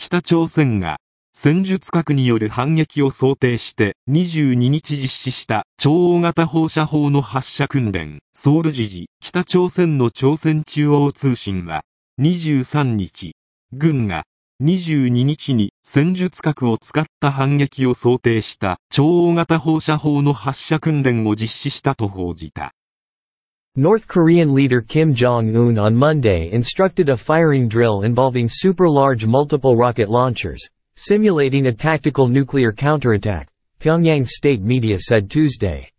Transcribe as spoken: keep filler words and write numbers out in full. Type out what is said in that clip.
北朝鮮が戦術核による反撃を想定してにじゅうににち実施した超大型放射砲の発射訓練。ソウル時事、北朝鮮の朝鮮中央通信はにじゅうさんにち、軍がにじゅうににちに戦術核を使った反撃を想定した超大型放射砲の発射訓練を実施したと報じた。 North Korean leader Kim Jong-un on Monday instructed a firing drill involving super-large multiple rocket launchers, simulating a tactical nuclear counterattack, Pyongyang state media said Tuesday.